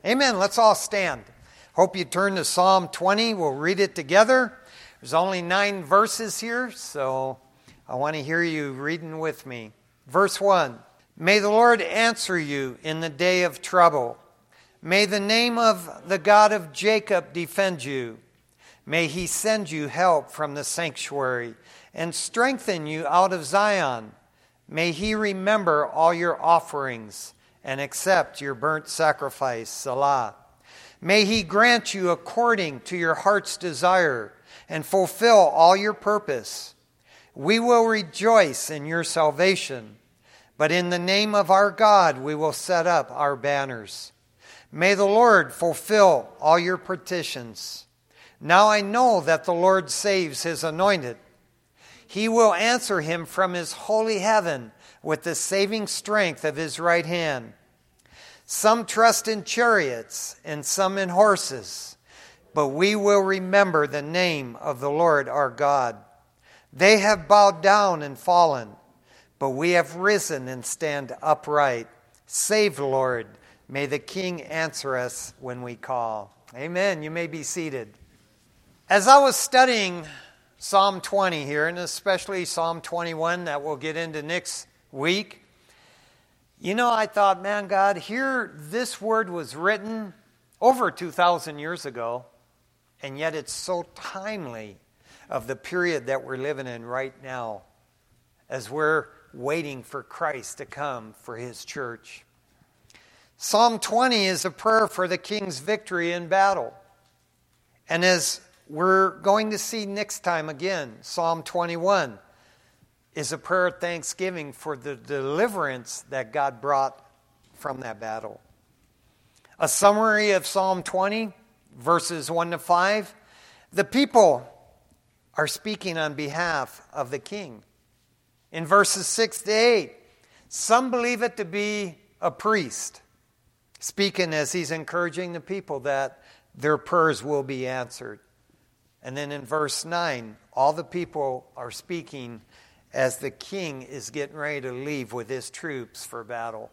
Amen. Let's all stand. Hope you turn to Psalm 20. We'll read it together. There's only 9 verses here, so I want to hear you reading with me. Verse 1. May the Lord answer you in the day of trouble. May the name of the God of Jacob defend you. May he send you help from the sanctuary and strengthen you out of Zion. May he remember all your offerings and accept your burnt sacrifice, Selah. May he grant you according to your heart's desire and fulfill all your purpose. We will rejoice in your salvation, but in the name of our God we will set up our banners. May the Lord fulfill all your petitions. Now I know that the Lord saves his anointed. He will answer him from his holy heaven with the saving strength of his right hand. Some trust in chariots and some in horses, but we will remember the name of the Lord our God. They have bowed down and fallen, but we have risen and stand upright. Save, Lord. May the King answer us when we call. Amen. You may be seated. As I was studying Psalm 20 here, and especially Psalm 21 that we'll get into next week, I thought, man, God, here this word was written over 2,000 years ago, and yet it's so timely of the period that we're living in right now as we're waiting for Christ to come for his church. Psalm 20 is a prayer for the king's victory in battle. And as we're going to see next time again, Psalm 21 is a prayer of thanksgiving for the deliverance that God brought from that battle. A summary of Psalm 20, verses 1 to 5. The people are speaking on behalf of the king. In verses 6 to 8, some believe it to be a priest speaking as he's encouraging the people that their prayers will be answered. And then in verse 9, all the people are speaking as the king is getting ready to leave with his troops for battle.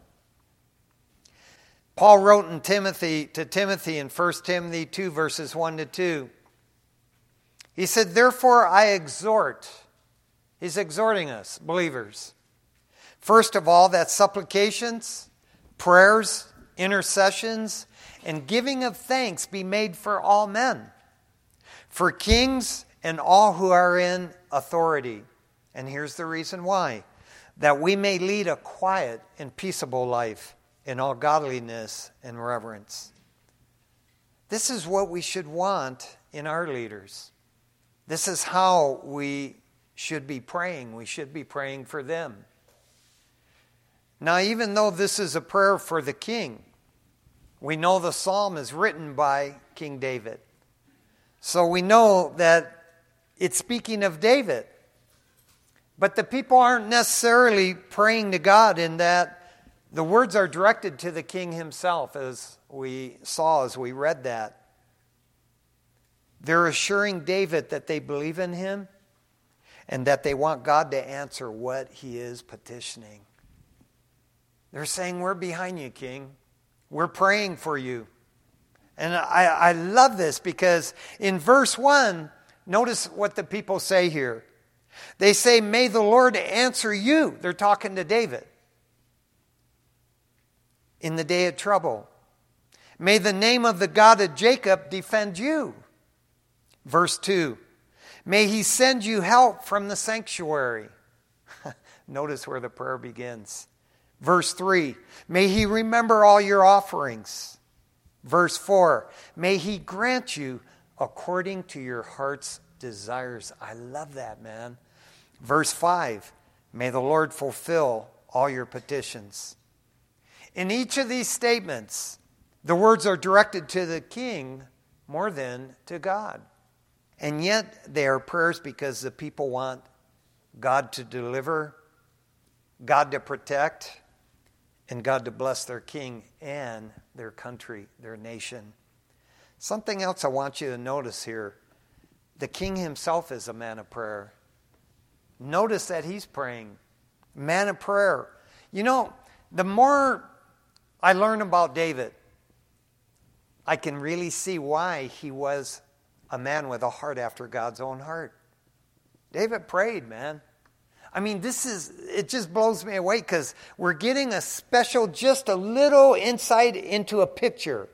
Paul wrote to Timothy in 1 Timothy 2, verses 1 to 2. He said, therefore I exhort. He's exhorting us, believers. First of all, that supplications, prayers, intercessions, and giving of thanks be made for all men, for kings and all who are in authority. And here's the reason why. That we may lead a quiet and peaceable life in all godliness and reverence. This is what we should want in our leaders. This is how we should be praying. We should be praying for them. Now, even though this is a prayer for the king, we know the psalm is written by King David. So we know that it's speaking of David. But the people aren't necessarily praying to God in that the words are directed to the king himself, as we saw as we read that. They're assuring David that they believe in him and that they want God to answer what he is petitioning. They're saying, we're behind you, king. We're praying for you. And I love this because in verse 1, notice what the people say here. They say, may the Lord answer you. They're talking to David. In the day of trouble. May the name of the God of Jacob defend you. Verse 2. May he send you help from the sanctuary. Notice where the prayer begins. Verse 3. May he remember all your offerings. Verse 4. May he grant you according to your heart's desires. I love that, man. Verse 5. May the Lord fulfill all your petitions. In each of these statements, the words are directed to the king more than to God. And yet they are prayers because the people want God to deliver, God to protect, and God to bless their king and their country, their nation. Something else I want you to notice here. The king himself is a man of prayer. Notice that he's praying. Man of prayer. The more I learn about David, I can really see why he was a man with a heart after God's own heart. David prayed, man. I mean, it just blows me away because we're getting just a little insight into a picture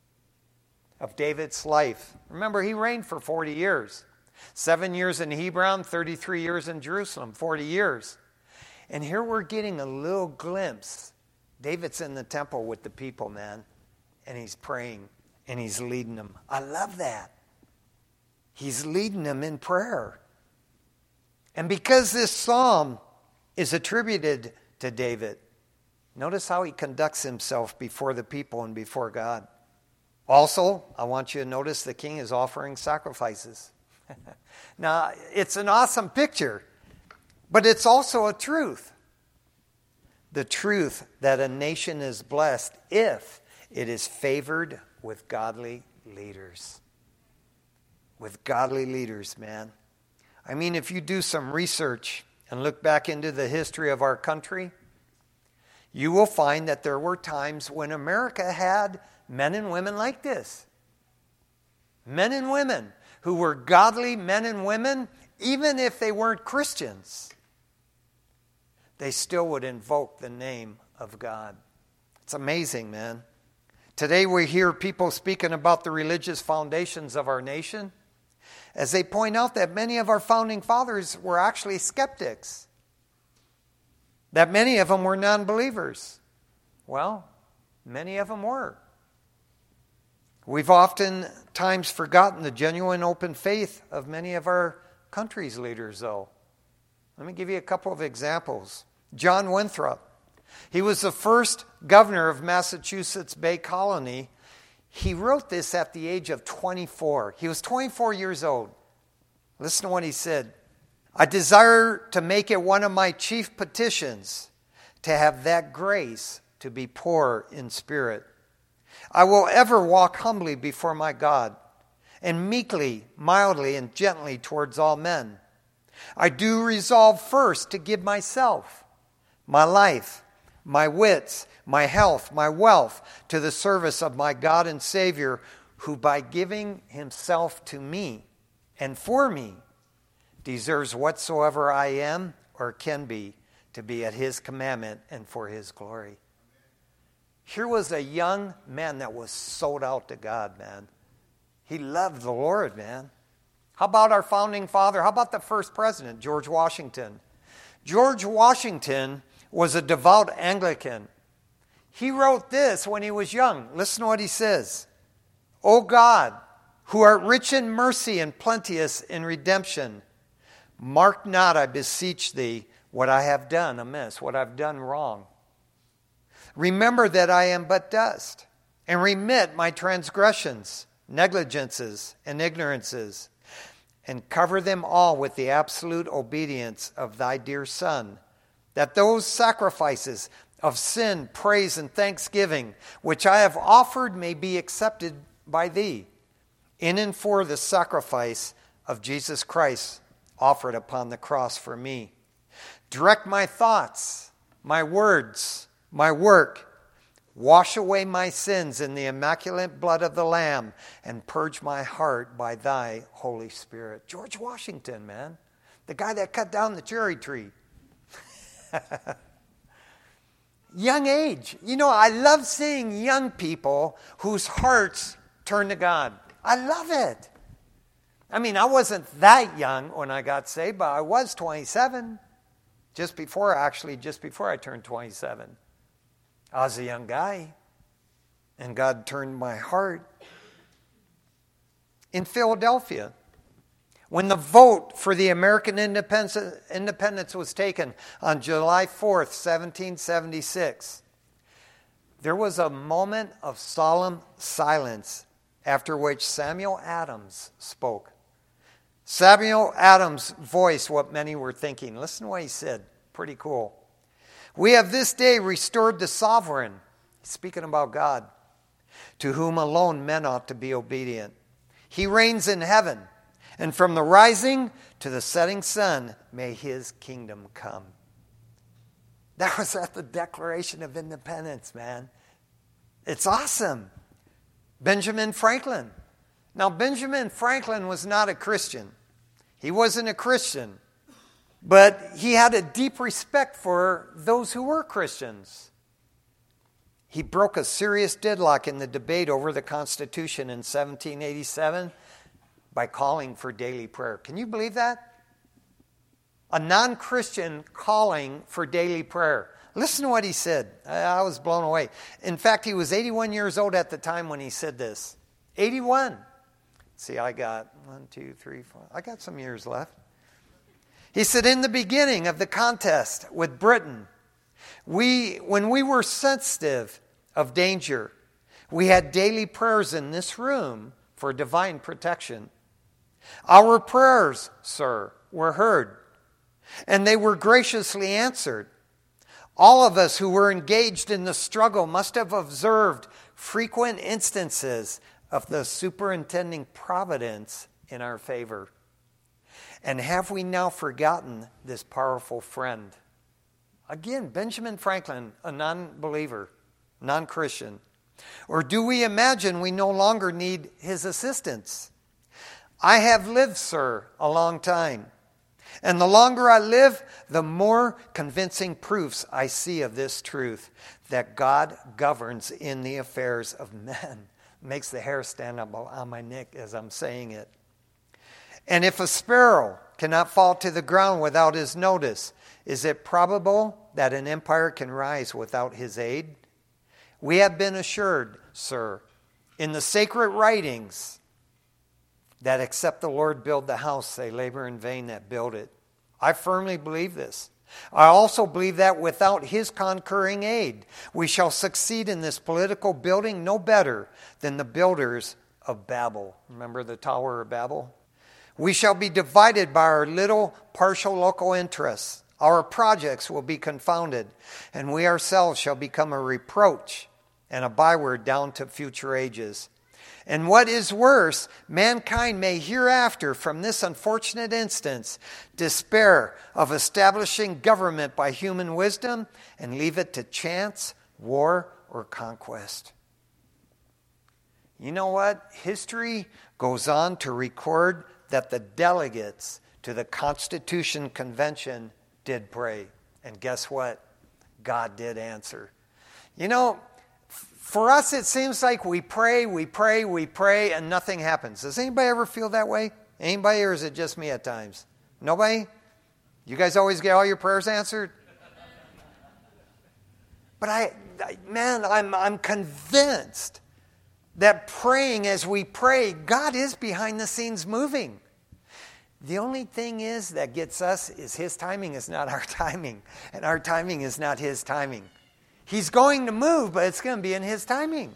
of David's life. Remember, he reigned for 40 years. 7 years in Hebron, 33 years in Jerusalem, 40 years. And here we're getting a little glimpse. David's in the temple with the people, man. And he's praying and he's leading them. I love that. He's leading them in prayer. And because this psalm is attributed to David, notice how he conducts himself before the people and before God. Also, I want you to notice the king is offering sacrifices. Now, it's an awesome picture, but it's also a truth. The truth that a nation is blessed if it is favored with godly leaders. With godly leaders, man. I mean, if you do some research and look back into the history of our country, you will find that there were times when America had men and women like this. Men and women who were godly men and women, even if they weren't Christians. They still would invoke the name of God. It's amazing, man. Today we hear people speaking about the religious foundations of our nation, as they point out that many of our founding fathers were actually skeptics. That many of them were non-believers. Well, many of them were. We've oftentimes forgotten the genuine open faith of many of our country's leaders, though. Let me give you a couple of examples. John Winthrop. He was the first governor of Massachusetts Bay Colony. He wrote this at the age of 24. He was 24 years old. Listen to what he said. I desire to make it one of my chief petitions to have that grace to be poor in spirit. I will ever walk humbly before my God, and meekly, mildly, and gently towards all men. I do resolve first to give myself, my life, my wits, my health, my wealth to the service of my God and Savior, who by giving himself to me and for me deserves whatsoever I am or can be to be at his commandment and for his glory. Here was a young man that was sold out to God, man. He loved the Lord, man. How about our founding father? How about the first president, George Washington? George Washington was a devout Anglican. He wrote this when he was young. Listen to what he says. O God, who art rich in mercy and plenteous in redemption, mark not, I beseech thee, what I have done amiss, what I've done wrong. Remember that I am but dust, and remit my transgressions, negligences, and ignorances, and cover them all with the absolute obedience of thy dear Son, that those sacrifices of sin, praise, and thanksgiving, which I have offered, may be accepted by thee, in and for the sacrifice of Jesus Christ offered upon the cross for me. Direct my thoughts, my words, my work. Wash away my sins in the immaculate blood of the Lamb, and purge my heart by thy Holy Spirit. George Washington, man. The guy that cut down the cherry tree. Young age. You know, I love seeing young people whose hearts turn to God. I love it. I mean, I wasn't that young when I got saved, but I was 27. Just before I turned 27. I was a young guy, and God turned my heart. In Philadelphia, when the vote for the American independence was taken on July 4th, 1776, there was a moment of solemn silence after which Samuel Adams spoke. Samuel Adams voiced what many were thinking. Listen to what he said. Pretty cool. We have this day restored the sovereign, speaking about God, to whom alone men ought to be obedient. He reigns in heaven, and from the rising to the setting sun, may his kingdom come. That was at the Declaration of Independence, man. It's awesome. Benjamin Franklin. Now, Benjamin Franklin was not a Christian. He wasn't a Christian. But he had a deep respect for those who were Christians. He broke a serious deadlock in the debate over the Constitution in 1787 by calling for daily prayer. Can you believe that? A non-Christian calling for daily prayer. Listen to what he said. I was blown away. In fact, he was 81 years old at the time when he said this. 81. See, I got 1, 2, 3, 4. I got some years left. He said, in the beginning of the contest with Britain, when we were sensitive of danger, we had daily prayers in this room for divine protection. Our prayers, sir, were heard, and they were graciously answered. All of us who were engaged in the struggle must have observed frequent instances of the superintending providence in our favor. And have we now forgotten this powerful friend? Again, Benjamin Franklin, a non-believer, non-Christian. Or do we imagine we no longer need his assistance? I have lived, sir, a long time. And the longer I live, the more convincing proofs I see of this truth, that God governs in the affairs of men. Makes the hair stand up on my neck as I'm saying it. And if a sparrow cannot fall to the ground without his notice, is it probable that an empire can rise without his aid? We have been assured, sir, in the sacred writings, that except the Lord build the house, they labor in vain that build it. I firmly believe this. I also believe that without his concurring aid, we shall succeed in this political building no better than the builders of Babel. Remember the Tower of Babel? We shall be divided by our little partial local interests. Our projects will be confounded, and we ourselves shall become a reproach and a byword down to future ages. And what is worse, mankind may hereafter, from this unfortunate instance, despair of establishing government by human wisdom and leave it to chance, war, or conquest. You know what? History goes on to record that the delegates to the Constitution Convention did pray. And guess what? God did answer. You know, for us it seems like we pray, and nothing happens. Does anybody ever feel that way? Anybody, or is it just me at times? Nobody? You guys always get all your prayers answered? But I'm convinced that praying as we pray, God is behind the scenes moving. The only thing is that gets us is his timing is not our timing, and our timing is not his timing. He's going to move, but it's going to be in his timing.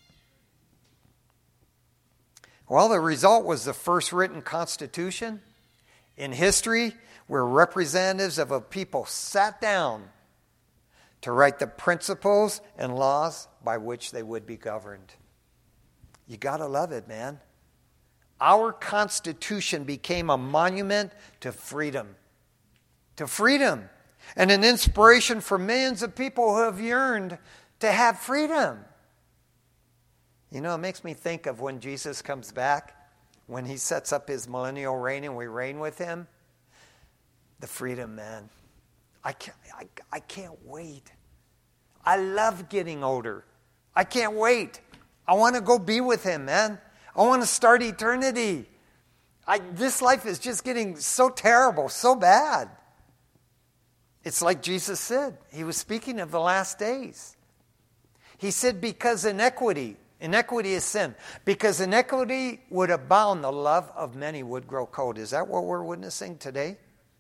Well, the result was the first written constitution in history where representatives of a people sat down to write the principles and laws by which they would be governed. You got to love it, man. Our Constitution became a monument to freedom. To freedom. And an inspiration for millions of people who have yearned to have freedom. You know, it makes me think of when Jesus comes back, when he sets up his millennial reign and we reign with him. The freedom, man. I can't wait. I love getting older. I can't wait. I want to go be with him, man. I want to start eternity. This life is just getting so terrible, so bad. It's like Jesus said. He was speaking of the last days. He said, because iniquity is sin. Because iniquity would abound, the love of many would grow cold. Is that what we're witnessing today?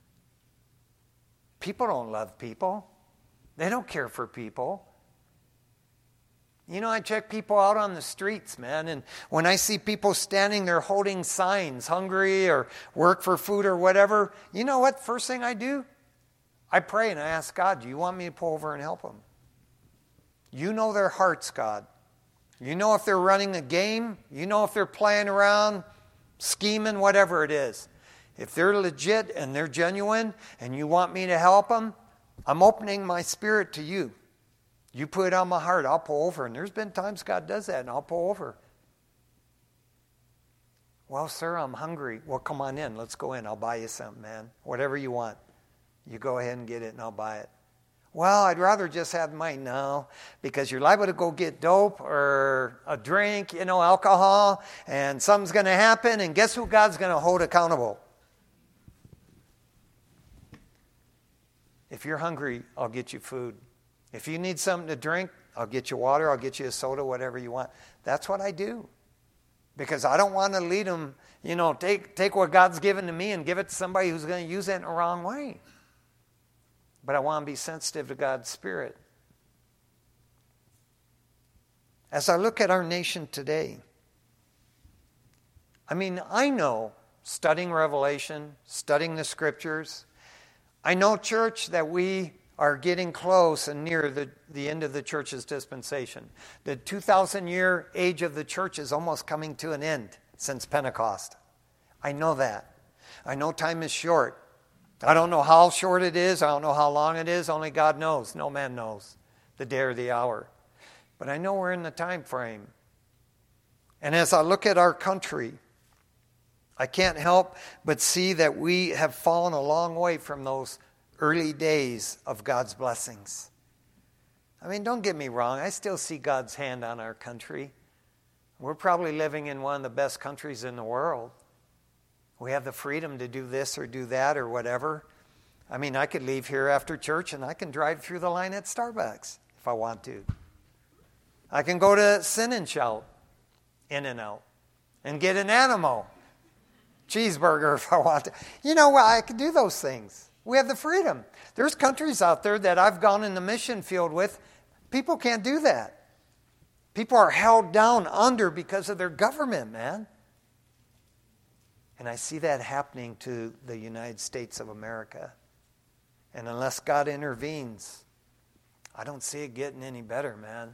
People don't love people. They don't care for people. You know, I check people out on the streets, man, and when I see people standing there holding signs, hungry or work for food or whatever, you know what? First thing I do? I pray and I ask God, do you want me to pull over and help them? You know their hearts, God. You know if they're running a game. You know if they're playing around, scheming, whatever it is. If they're legit and they're genuine and you want me to help them, I'm opening my spirit to you. You put it on my heart, I'll pull over. And there's been times God does that and I'll pull over. Well, sir, I'm hungry. Well, come on in. Let's go in. I'll buy you something, man. Whatever you want. You go ahead and get it and I'll buy it. Well, I'd rather just have mine. No, because you're liable to go get dope or a drink, alcohol, and something's going to happen, and guess who God's going to hold accountable? If you're hungry, I'll get you food. If you need something to drink, I'll get you water, I'll get you a soda, whatever you want. That's what I do. Because I don't want to lead them, take what God's given to me and give it to somebody who's going to use it in the wrong way. But I want to be sensitive to God's Spirit. As I look at our nation today, I know, studying Revelation, studying the Scriptures, I know, church, that we are getting close and near the end of the church's dispensation. The 2,000-year age of the church is almost coming to an end since Pentecost. I know that. I know time is short. I don't know how short it is. I don't know how long it is. Only God knows. No man knows the day or the hour. But I know we're in the time frame. And as I look at our country, I can't help but see that we have fallen a long way from those early days of God's blessings. Don't get me wrong. I still see God's hand on our country. We're probably living in one of the best countries in the world. We have the freedom to do this or do that or whatever. I could leave here after church and I can drive through the line at Starbucks if I want to. I can go to Sin and Shout, In-N-Out, and get an Animo cheeseburger if I want to. I can do those things. We have the freedom. There's countries out there that I've gone in the mission field with. People can't do that. People are held down under because of their government, man. And I see that happening to the United States of America. And unless God intervenes, I don't see it getting any better, man.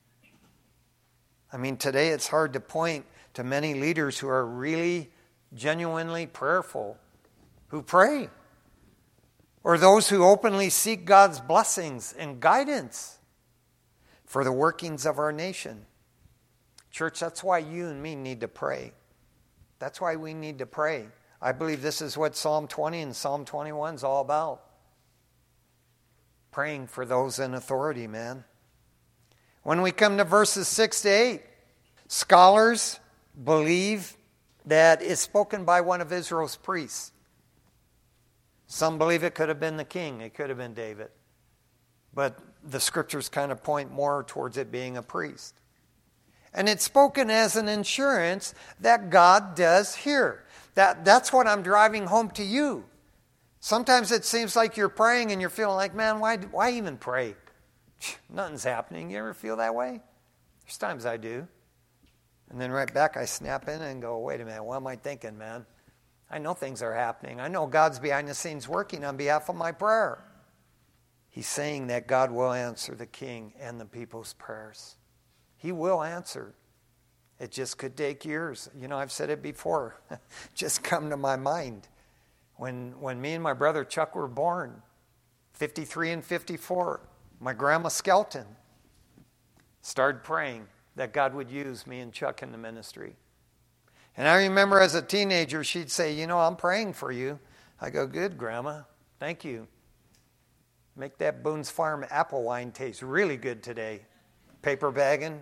Today it's hard to point to many leaders who are really genuinely prayerful, who pray, or those who openly seek God's blessings and guidance for the workings of our nation. Church, that's why you and me need to pray. That's why we need to pray. I believe this is what Psalm 20 and Psalm 21 is all about. Praying for those in authority, man. When we come to verses 6 to 8, scholars believe that it's spoken by one of Israel's priests. Some believe it could have been the king. It could have been David. But the scriptures kind of point more towards it being a priest. And it's spoken as an assurance that God does hear. That's what I'm driving home to you. Sometimes it seems like you're praying and you're feeling like, man, why even pray? Nothing's happening. You ever feel that way? There's times I do. And then right back I snap in and go, wait a minute, what am I thinking, man? I know things are happening. I know God's behind the scenes working on behalf of my prayer. He's saying that God will answer the king and the people's prayers. He will answer. It just could take years. I've said it before. Just come to my mind. When me and my brother Chuck were born, 53 and 54, my grandma Skelton started praying that God would use me and Chuck in the ministry. And I remember as a teenager, she'd say, I'm praying for you. I go, good, Grandma. Thank you. Make that Boone's Farm apple wine taste really good today. Paper bagging.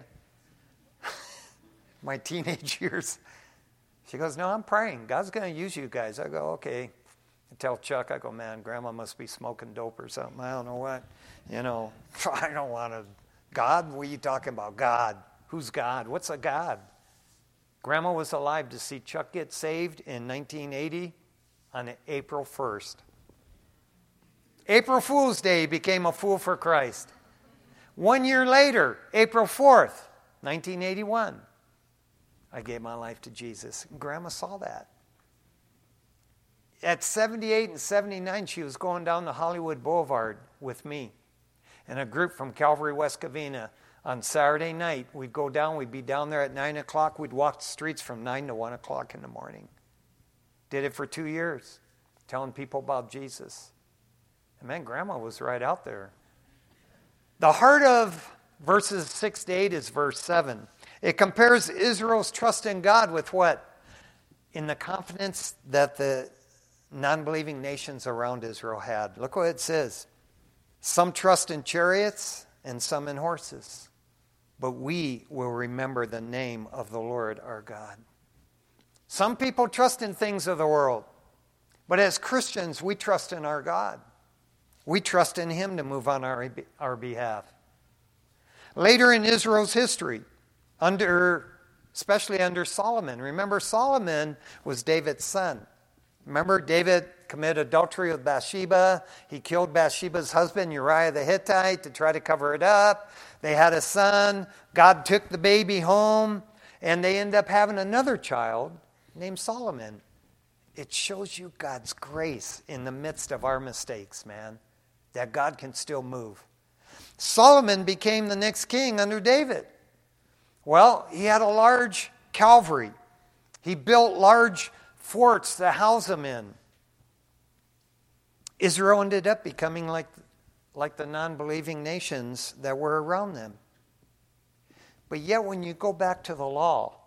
My teenage years. She goes, no, I'm praying. God's going to use you guys. I go, okay. I tell Chuck, I go, man, Grandma must be smoking dope or something. I don't know what. I don't want to. God? What are you talking about? God. Who's God? What's a God? Grandma was alive to see Chuck get saved in 1980 on April 1st. April Fool's Day became a fool for Christ. 1 year later, April 4th, 1981, I gave my life to Jesus. And Grandma saw that. At 78 and 79, she was going down the Hollywood Boulevard with me and a group from Calvary, West Covina. On Saturday night, we'd go down, we'd be down there at 9 o'clock. We'd walk the streets from 9 to 1 o'clock in the morning. Did it for 2 years, telling people about Jesus. And man, Grandma was right out there. The heart of verses 6 to 8 is verse 7. It compares Israel's trust in God with what? in the confidence that the non-believing nations around Israel had. Look what it says. Some trust in chariots and some in horses, but we will remember the name of the Lord our God. Some people trust in things of the world, but as Christians, we trust in our God. We trust in Him to move on our behalf. Later in Israel's history, especially under Solomon. Remember, Solomon was David's son. Remember, David committed adultery with Bathsheba. He killed Bathsheba's husband, Uriah the Hittite, to try to cover it up. They had a son. God took the baby home, and they ended up having another child named Solomon. It shows you God's grace in the midst of our mistakes, man, that God can still move. Solomon became the next king under David. Well, he had a large cavalry. He built large forts to house them in. Israel ended up becoming like the non-believing nations that were around them. But yet when you go back to the law,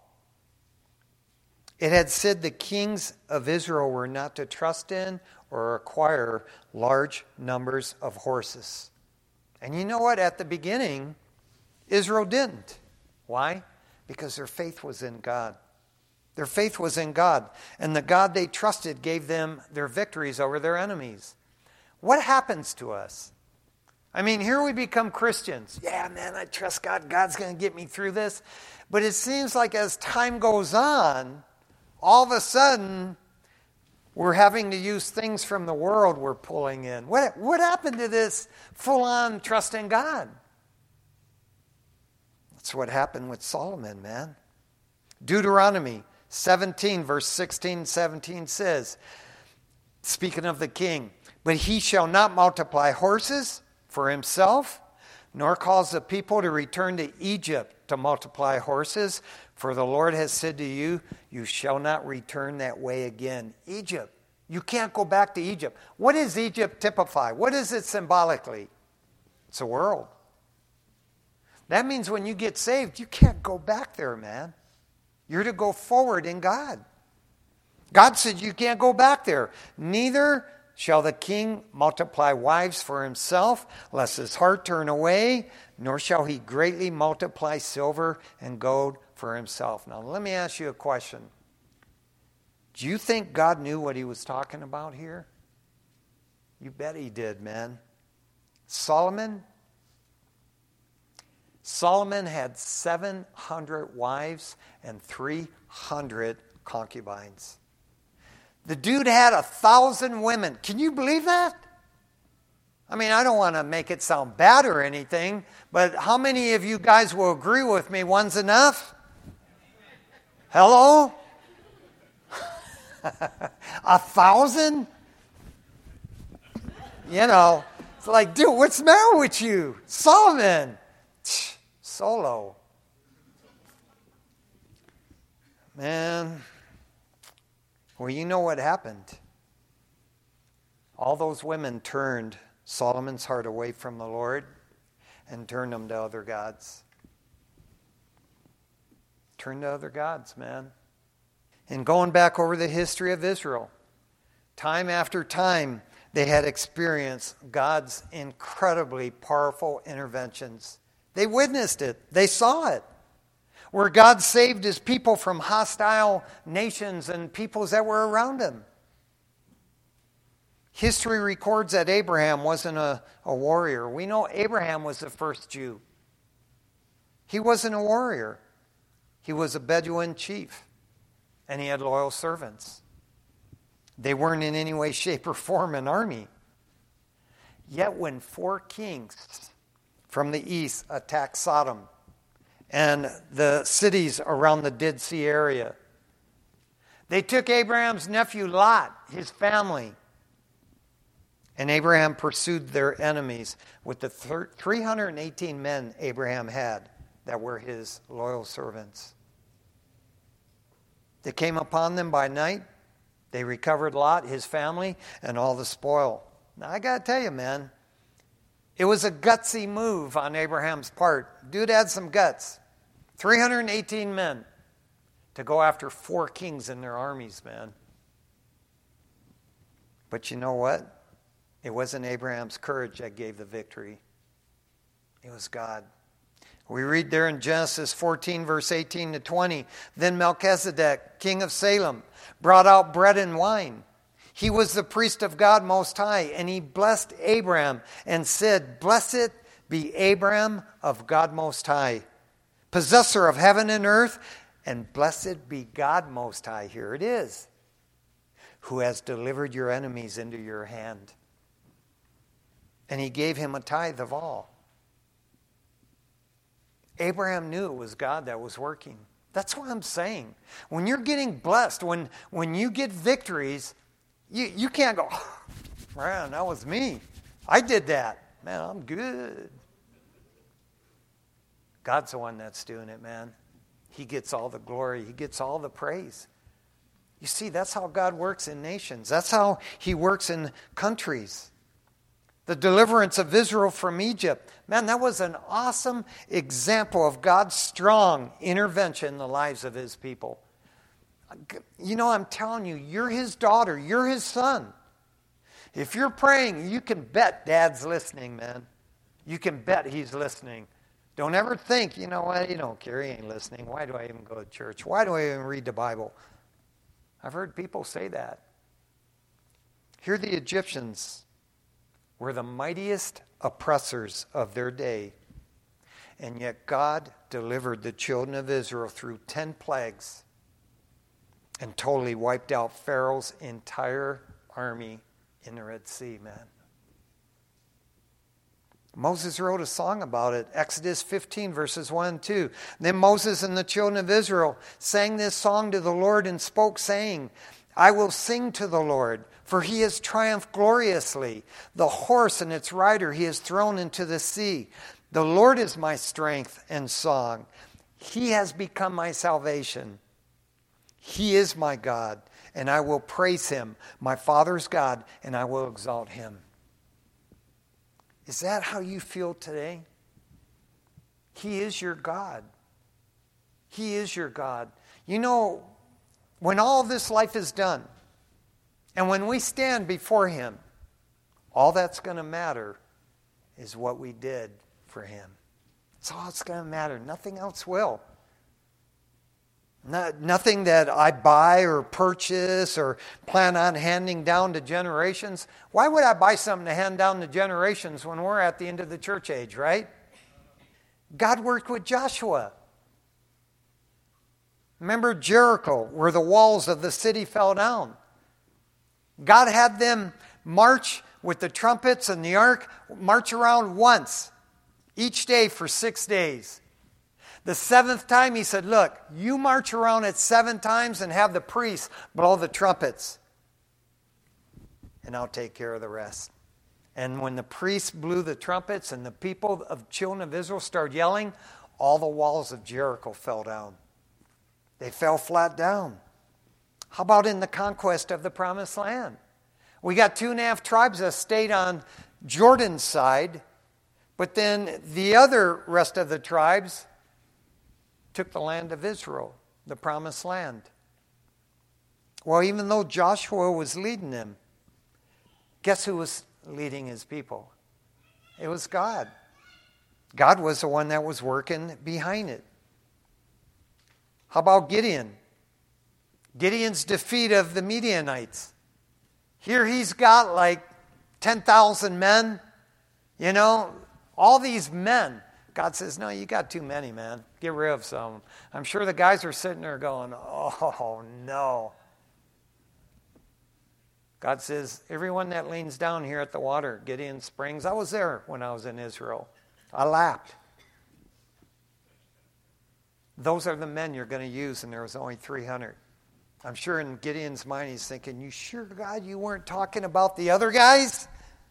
it had said the kings of Israel were not to trust in or acquire large numbers of horses. And you know what? At the beginning, Israel didn't. Why? Because their faith was in God. Their faith was in God. And the God they trusted gave them their victories over their enemies. What happens to us? I mean, here we become Christians. Yeah, man, I trust God. God's going to get me through this. But it seems like as time goes on, all of a sudden, we're having to use things from the world we're pulling in. What happened to this full-on trust in God? That's what happened with Solomon, man. Deuteronomy 17, verse 16 and 17 says, speaking of the king, but he shall not multiply horses for himself, nor cause the people to return to Egypt to multiply horses, for the Lord has said to you, you shall not return that way again. Egypt. You can't go back to Egypt. What does Egypt typify? What is it symbolically? It's a world. That means when you get saved, you can't go back there, man. You're to go forward in God. God said you can't go back there. Neither shall the king multiply wives for himself, lest his heart turn away, nor shall he greatly multiply silver and gold for himself. Now, let me ask you a question. Do you think God knew what he was talking about here? You bet he did, man. Solomon had 700 wives and 300 concubines. The dude had 1,000 women. Can you believe that? I mean, I don't want to make it sound bad or anything, but how many of you guys will agree with me one's enough? Hello? 1,000? You know, it's like, dude, what's the matter with you? Solomon. Solo. Man. Well, you know what happened. All those women turned Solomon's heart away from the Lord and turned him to other gods. Turned to other gods, man. And going back over the history of Israel, time after time, they had experienced God's incredibly powerful interventions. They witnessed it. They saw it. Where God saved his people from hostile nations and peoples that were around him. History records that Abraham wasn't a warrior. We know Abraham was the first Jew. He wasn't a warrior. He was a Bedouin chief. And he had loyal servants. They weren't in any way, shape, or form an army. Yet when 4 kings from the east attacked Sodom and the cities around the Dead Sea area, they took Abraham's nephew Lot, his family, and Abraham pursued their enemies with the 318 men Abraham had that were his loyal servants. They came upon them by night. They recovered Lot, his family, and all the spoil. Now, I got to tell you, man, it was a gutsy move on Abraham's part. Dude had some guts. 318 men. to go after 4 kings and their armies, man. But you know what? It wasn't Abraham's courage that gave the victory. It was God. We read there in Genesis 14, verse 18 to 20, then Melchizedek, king of Salem, brought out bread and wine. He was the priest of God Most High, and he blessed Abraham and said, blessed be Abraham of God Most High, possessor of heaven and earth, and blessed be God Most High. Here it is, who has delivered your enemies into your hand. And he gave him a tithe of all. Abraham knew it was God that was working. That's what I'm saying. When you're getting blessed, when you get victories, you can't go, oh, man, that was me. I did that. Man, I'm good. God's the one that's doing it, man. He gets all the glory. He gets all the praise. You see, that's how God works in nations. That's how he works in countries. The deliverance of Israel from Egypt. Man, that was an awesome example of God's strong intervention in the lives of his people. You know, I'm telling you, you're his daughter. You're his son. If you're praying, you can bet Dad's listening, man. You can bet he's listening. Don't ever think, you know what, he don't care, he ain't listening. Why do I even go to church? Why do I even read the Bible? I've heard people say that. Here the Egyptians were the mightiest oppressors of their day. And yet God delivered the children of Israel through 10 plagues and totally wiped out Pharaoh's entire army in the Red Sea, man. Moses wrote a song about it. Exodus 15, verses 1 and 2. Then Moses and the children of Israel sang this song to the Lord and spoke, saying, I will sing to the Lord, for he has triumphed gloriously. The horse and its rider he has thrown into the sea. The Lord is my strength and song. He has become my salvation. He is my God, and I will praise him, my Father's God, and I will exalt him. Is that how you feel today? He is your God. He is your God. You know, when all this life is done, and when we stand before him, all that's going to matter is what we did for him. That's all that's going to matter. Nothing else will. Nothing that I buy or purchase or plan on handing down to generations. Why would I buy something to hand down to generations when we're at the end of the church age, right? God worked with Joshua. Remember Jericho, where the walls of the city fell down. God had them march with the trumpets and the ark, march around once, each day for 6 days. The 7th time he said, look, you march around it 7 times and have the priests blow the trumpets. And I'll take care of the rest. And when the priests blew the trumpets and the people of children of Israel started yelling, all the walls of Jericho fell down. They fell flat down. How about in the conquest of the Promised Land? We got 2.5 tribes that stayed on Jordan's side, but then the other rest of the tribes took the land of Israel, the Promised Land. Well, even though Joshua was leading them, guess who was leading his people? It was God. God was the one that was working behind it. How about Gideon? Gideon's defeat of the Midianites. Here he's got like 10,000 men. You know, all these men. God says, no, you got too many, man. Get rid of some. I'm sure the guys are sitting there going, oh, no. God says, everyone that leans down here at the water, Gideon Springs, I was there when I was in Israel. I lapped. Those are the men you're going to use, and there was only 300. I'm sure in Gideon's mind he's thinking, you sure, God, you weren't talking about the other guys?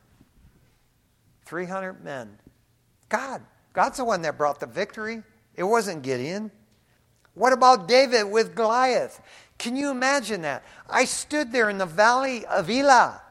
300 men. God's the one that brought the victory. It wasn't Gideon. What about David with Goliath? Can you imagine that? I stood there in the valley of Elah,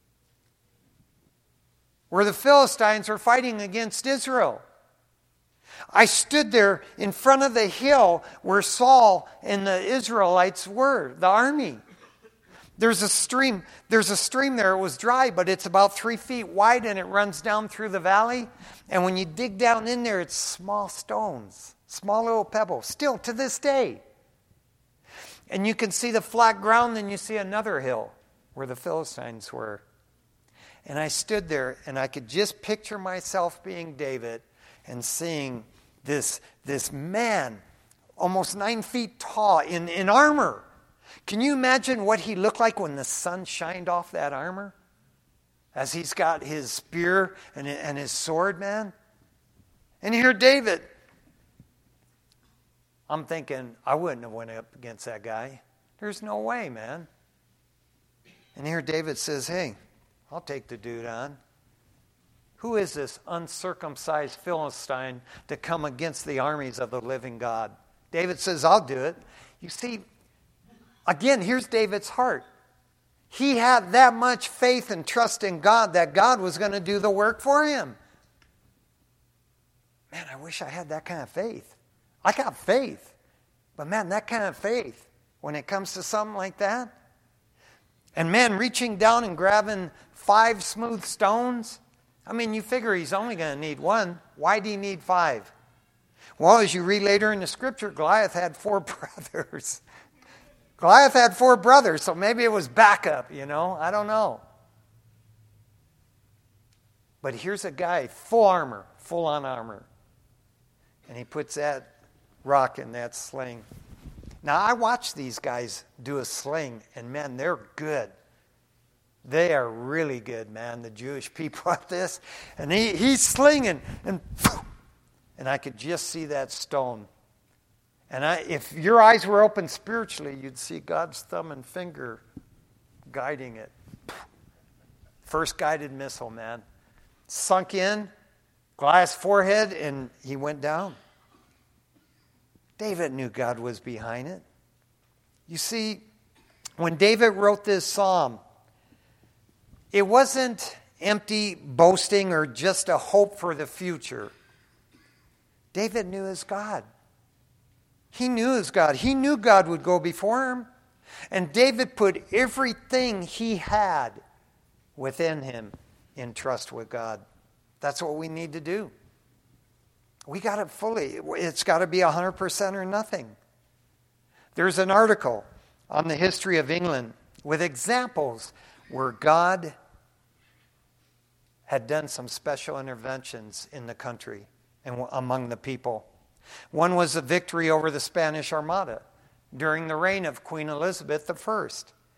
where the Philistines were fighting against Israel. I stood there in front of the hill where Saul and the Israelites were, the army. There's a stream there. It was dry, but it's about 3 feet wide, and it runs down through the valley. And when you dig down in there, it's small stones, small little pebbles, still to this day. And you can see the flat ground, and you see another hill where the Philistines were. And I stood there, and I could just picture myself being David and seeing this man, almost 9 feet tall, in armor. Can you imagine what he looked like when the sun shined off that armor? As he's got his spear and his sword, man. And here David. I'm thinking, I wouldn't have went up against that guy. There's no way, man. And here David says, hey, I'll take the dude on. Who is this uncircumcised Philistine to come against the armies of the living God? David says, I'll do it. You see, again, here's David's heart. He had that much faith and trust in God that God was going to do the work for him. Man, I wish I had that kind of faith. I got faith. But man, that kind of faith, when it comes to something like that, and man, reaching down and grabbing 5 smooth stones, I mean, you figure he's only going to need 1. Why do you need 5? Well, as you read later in the scripture, Goliath had 4 brothers. Goliath had 4 brothers, so maybe it was backup, I don't know. But here's a guy, full armor, full on armor. And he puts that rock in that sling. Now, I watch these guys do a sling, and man, they're good. They are really good, man, the Jewish people at this. And he's slinging, and I could just see that stone. And if your eyes were open spiritually, you'd see God's thumb and finger guiding it. First guided missile, man. Sunk in, Goliath's forehead, and he went down. David knew God was behind it. You see, when David wrote this psalm, it wasn't empty boasting or just a hope for the future. David knew his God. He knew his God. He knew God would go before him. And David put everything he had within him in trust with God. That's what we need to do. We got it fully. It's got to be 100% or nothing. There's an article on the history of England with examples where God had done some special interventions in the country and among the people. One was a victory over the Spanish Armada during the reign of Queen Elizabeth I.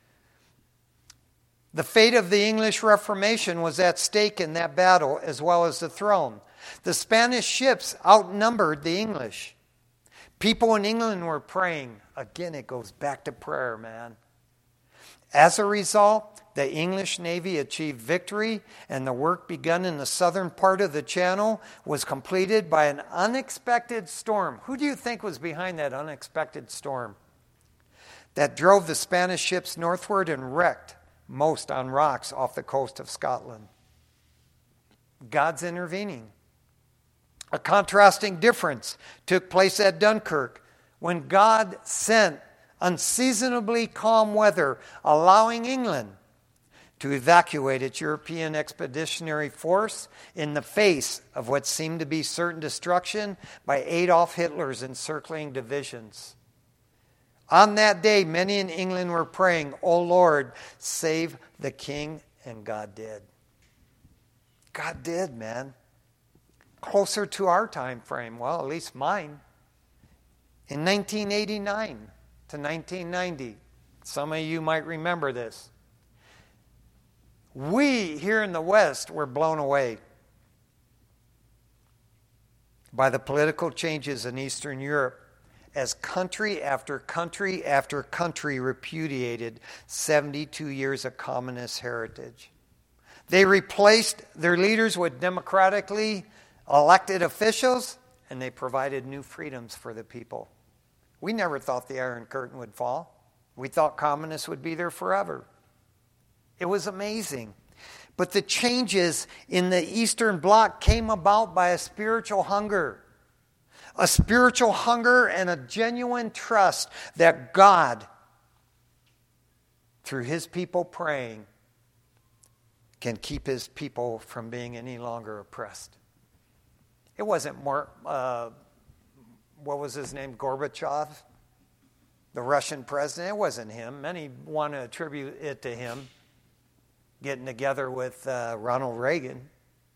The fate of the English Reformation was at stake in that battle, as well as the throne. The Spanish ships outnumbered the English. People in England were praying. Again, it goes back to prayer, man. As a result, the English Navy achieved victory, and the work begun in the southern part of the Channel was completed by an unexpected storm. Who do you think was behind that unexpected storm? That drove the Spanish ships northward and wrecked most on rocks off the coast of Scotland. God's intervening. A contrasting difference took place at Dunkirk when God sent unseasonably calm weather, allowing England to evacuate its European expeditionary force in the face of what seemed to be certain destruction by Adolf Hitler's encircling divisions. On that day, many in England were praying, "O Lord, save the king," and God did. God did, man. Closer to our time frame, well, at least mine. In 1989 to 1990, some of you might remember this. We here in the West were blown away by the political changes in Eastern Europe as country after country after country repudiated 72 years of communist heritage. They replaced their leaders with democratically elected officials, and they provided new freedoms for the people. We never thought the Iron Curtain would fall. We thought communists would be there forever. It was amazing. But the changes in the Eastern Bloc came about by a spiritual hunger. a spiritual hunger and a genuine trust that God, through His people praying, can keep His people from being any longer oppressed. It wasn't more, what was his name, Gorbachev, the Russian president. It wasn't him. Many want to attribute it to him getting together with Ronald Reagan.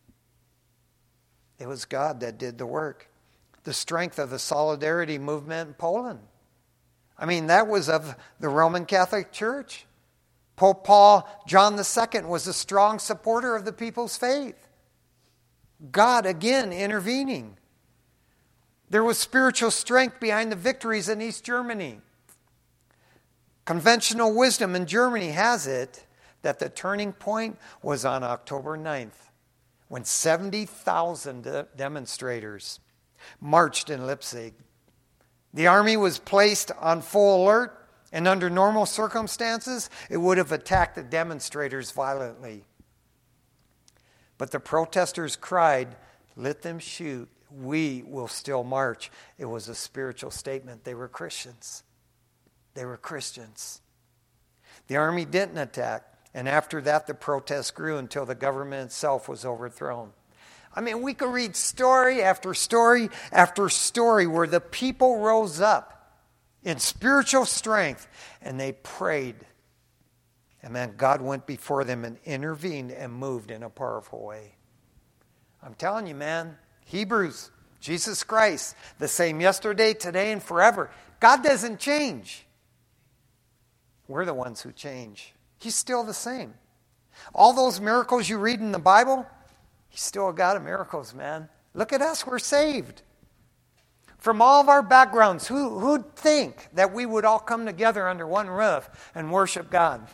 It was God that did the work. The strength of the Solidarity movement in Poland. I mean, that was of the Roman Catholic Church. Pope Paul John II was a strong supporter of the people's faith. God, again, intervening. There was spiritual strength behind the victories in East Germany. Conventional wisdom in Germany has it that the turning point was on October 9th, when 70,000 demonstrators marched in Leipzig. The army was placed on full alert, and under normal circumstances, it would have attacked the demonstrators violently. But the protesters cried, "Let them shoot, we will still march." It was a spiritual statement. They were Christians. They were Christians. The army didn't attack, and after that the protest grew until the government itself was overthrown. I mean, we could read story after story after story where the people rose up in spiritual strength and they prayed. And then God went before them and intervened and moved in a powerful way. I'm telling you, man, Hebrews, Jesus Christ, the same yesterday, today, and forever. God doesn't change. We're the ones who change. He's still the same. All those miracles you read in the Bible, He's still a God of miracles, man. Look at us, we're saved. From all of our backgrounds, who'd think that we would all come together under one roof and worship God?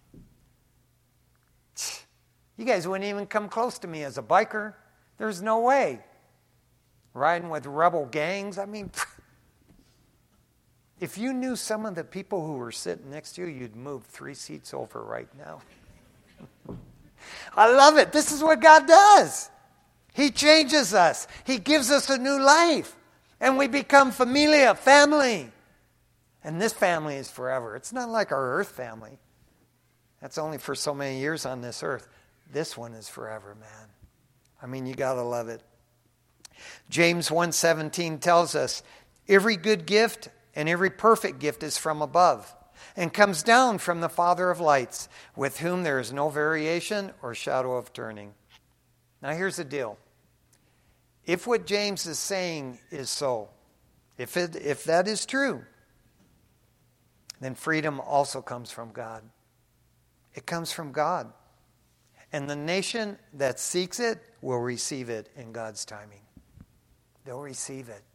You guys wouldn't even come close to me as a biker. There's no way. Riding with rebel gangs, I mean, if you knew some of the people who were sitting next to you, you'd move 3 seats over right now. I love it. This is what God does. He changes us. He gives us a new life. And we become familia, family. And this family is forever. It's not like our earth family. That's only for so many years on this earth. This one is forever, man. I mean, you got to love it. James 1:17 tells us, every good gift and every perfect gift is from above and comes down from the Father of lights, with whom there is no variation or shadow of turning. Now here's the deal. If what James is saying is so, if that is true, then freedom also comes from God. It comes from God. And the nation that seeks it will receive it in God's timing. They'll receive it.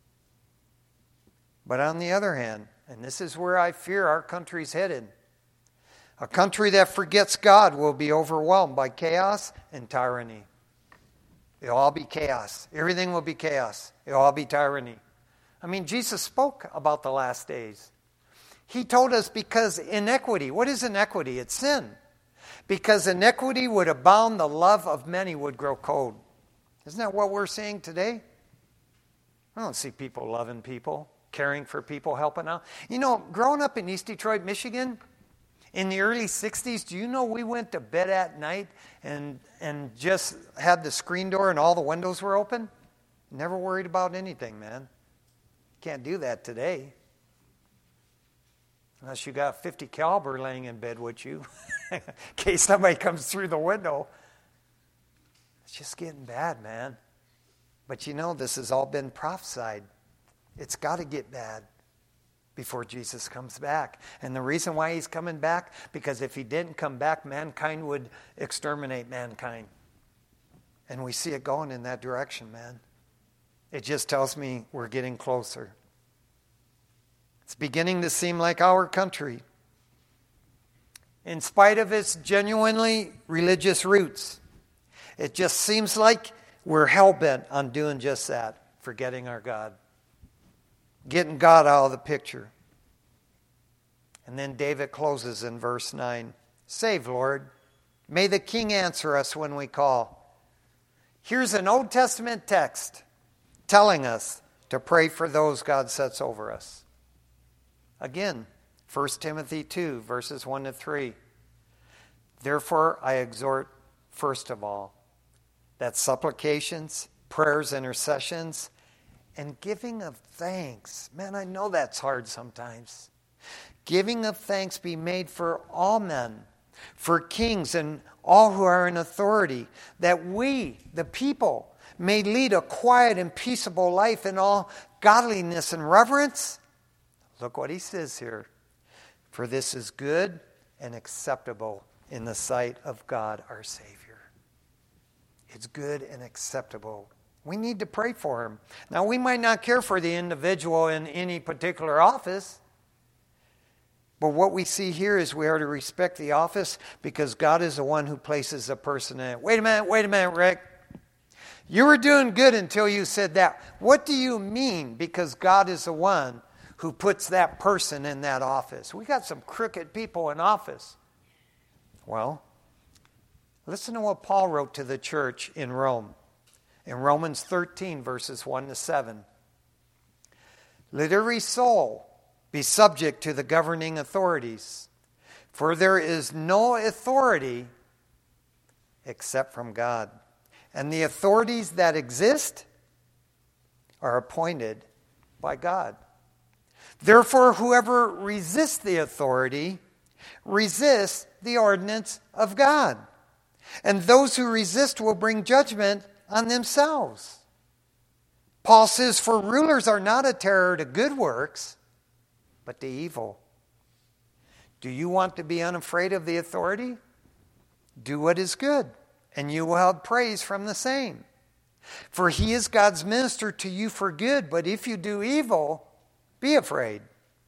But on the other hand, and this is where I fear our country's headed, a country that forgets God will be overwhelmed by chaos and tyranny. It'll all be chaos. Everything will be chaos. It'll all be tyranny. I mean, Jesus spoke about the last days. He told us because inequity, what is inequity? It's sin. Because inequity would abound, the love of many would grow cold. Isn't that what we're seeing today? I don't see people loving people, caring for people, helping out. You know, growing up in East Detroit, Michigan, in the early 60s, do you know we went to bed at night and just had the screen door and all the windows were open? Never worried about anything, man. Can't do that today. Unless you got 50 caliber laying in bed with you, in case somebody comes through the window. It's just getting bad, man. But you know, this has all been prophesied. It's got to get bad before Jesus comes back. And the reason why He's coming back, because if He didn't come back, mankind would exterminate mankind. And we see it going in that direction, man. It just tells me we're getting closer. It's beginning to seem like our country, in spite of its genuinely religious roots, it just seems like we're hell-bent on doing just that, forgetting our God, getting God out of the picture. And then David closes in verse 9, "Save, Lord. May the King answer us when we call." Here's an Old Testament text telling us to pray for those God sets over us. Again, 1 Timothy 2, verses 1 to 3. Therefore, I exhort, first of all, that supplications, prayers, intercessions, and giving of thanks. Man, I know that's hard sometimes. Giving of thanks be made for all men, for kings and all who are in authority, that we, the people, may lead a quiet and peaceable life in all godliness and reverence. Look what he says here. For this is good and acceptable in the sight of God our Savior. It's good and acceptable. We need to pray for him. Now, we might not care for the individual in any particular office, but what we see here is we are to respect the office because God is the one who places a person in it. Wait a minute, Rick. You were doing good until you said that. What do you mean? Because God is the one who puts that person in that office. We got some crooked people in office. Well, listen to what Paul wrote to the church in Rome. In Romans 13, verses 1 to 7. Let every soul be subject to the governing authorities, for there is no authority except from God. And the authorities that exist are appointed by God. Therefore, whoever resists the authority resists the ordinance of God. And those who resist will bring judgment on themselves. Paul says, for rulers are not a terror to good works, but to evil. Do you want to be unafraid of the authority? Do what is good, and you will have praise from the same. For he is God's minister to you for good, but if you do evil, be afraid.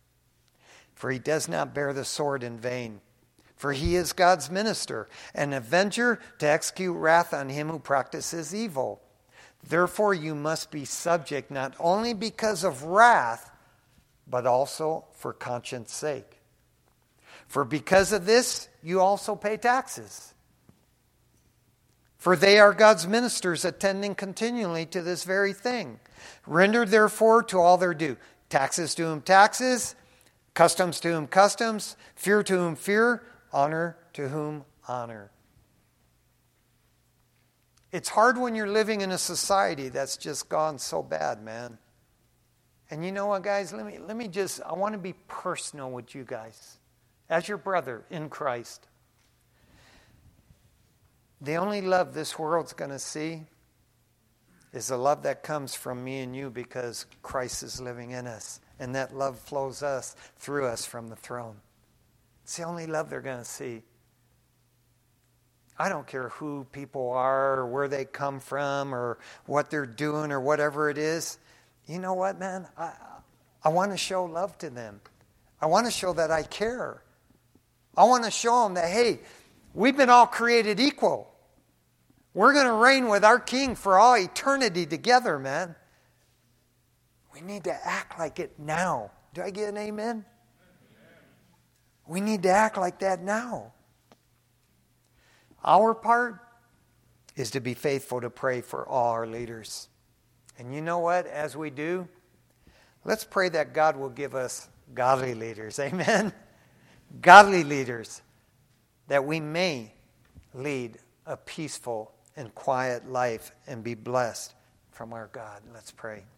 For he does not bear the sword in vain. For he is God's minister, an avenger to execute wrath on him who practices evil. Therefore you must be subject not only because of wrath, but also for conscience sake. For because of this, you also pay taxes. For they are God's ministers attending continually to this very thing. Render therefore to all their due. Taxes to whom taxes, customs to whom customs, fear to whom fear, honor to whom honor. It's hard when you're living in a society that's just gone so bad, man. And you know what, guys? I want to be personal with you guys. As your brother in Christ. The only love this world's going to see is the love that comes from me and you because Christ is living in us. And that love flows through us from the throne. It's the only love they're going to see. I don't care who people are or where they come from or what they're doing or whatever it is. You know what, man? I want to show love to them. I want to show that I care. I want to show them that, hey, we've been all created equal. We're going to reign with our King for all eternity together, man. We need to act like it now. Do I get an amen? We need to act like that now. Our part is to be faithful to pray for all our leaders. And you know what? As we do, let's pray that God will give us godly leaders. Amen? Godly leaders, that we may lead a peaceful and quiet life and be blessed from our God. Let's pray.